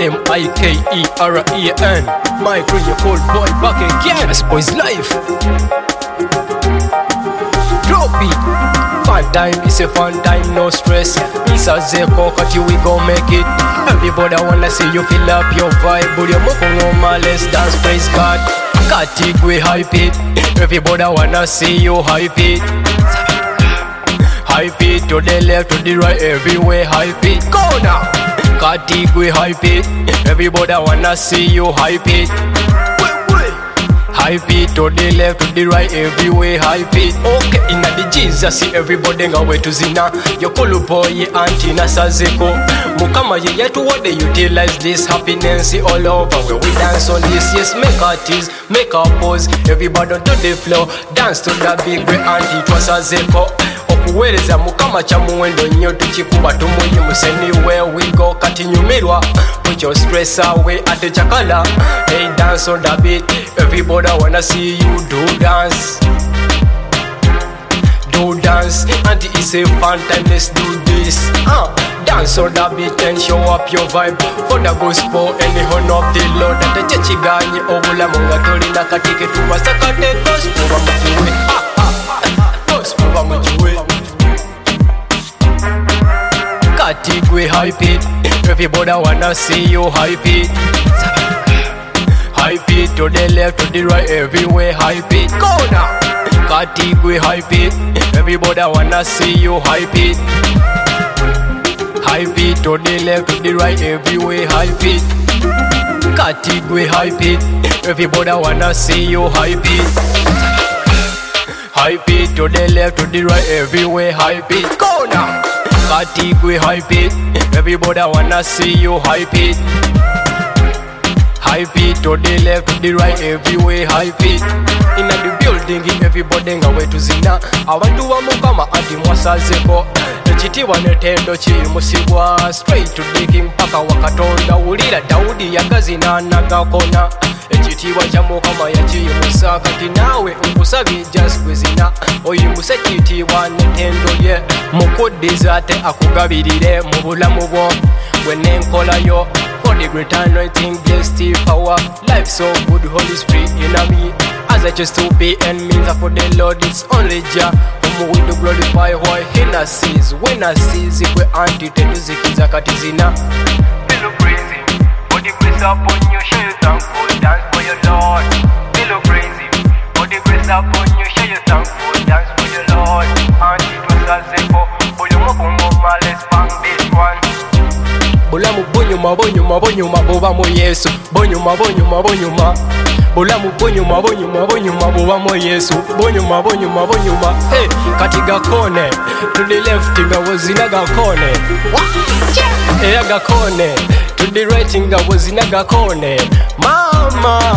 MIKERAN. My crew, your cold boy back again. This boy's life. Drop it. Fun time, it's a fun time, no stress. It's a zeko, cut you, we gon' make it. Everybody wanna see you fill up your vibe. Buri moko ngoma, let's dance, praise God. Kati we hype it. Everybody wanna see you hype it. Hype it to the left, to the right, everywhere hype it. Go now. Kati we hype it. Everybody wanna see you hype it. Hype it to the left, to the right, everywhere hype it. Okay, in the Jesus, see everybody ngawe tuzina. Yokulu boy, auntie nasazeko. Mukama ye yetu what they utilize this happiness all over. Where we dance on this, yes, make a tease, make a pose. Everybody onto the floor, dance to the big great auntie twasazeko. Okuwereza mukama cha muwendo nnyo tukikuba tumuyimuse anywhere we go. Kati nyumirwa, put your stress away at the chakala. Hey, dance on the beat, everybody wanna see you do dance. Do dance, and it's a fun time, let's do this. Dance on the beat and show up your vibe for the gospel and the honor of the Lord. That the church ganye obulamu nga tolina katike tubasakate gospel bamukiwe. Gospel bamukiwe. Kati gwe hype it, everybody wanna see you hype it. Hype it to the left, to the right, everywhere hype it. Go now. Kati gwe hype it, everybody wanna see you hype it. Hype it to the left, to the right, everywhere hype it. Kati gwe hype it, everybody wanna see you hype it. Hype it to the left, to the right, everywhere hype it. Go now. Kati gwe hype it, everybody wanna see you hype it. Hype it to the left, to the right, everywhere hype it. In the building, everybody ngawe tuzina. Abantu bamukama anti mwasazeko. Ekitiibwa n'ettendo kiyimusibwa straight to the king paka wakatonda. Wulira Dawudi yagazina nagakona. Ekitiibwa kya Mukama yakiyimusa. Kati naawe nkusabye just kwezina oyimuse ekitiibwa n'ettendo lye. Mukuddiza ate akugabirire mu bulamu bwo bwennenkolayo. For the great anointing, blessed power, life so good, Holy Spirit in me. As I choose to be and means for the Lord, it's only Jah whom we do glorify. Why he na sees, when I sees it, we anti-teduzikiza katizina. Feel crazy, but the grace upon you, show you thankful, dance for your Lord. Feel crazy, but the grace upon you, show you thankful, dance for your Lord. Anti-twasazeko, Buyumokungoma, let's bang this one. Bulamu bonyuma bonyuma bonyuma boba mu Yesu. Bonyuma bonyuma bonyuma. Bulamu bonyuma bonyuma bonyuma boba mu Yesu. Bonyuma bonyuma bonyuma. Hey, kati gakone to the left nga wozina gakone. Eya gakone to the right nga wozina gakone. Mama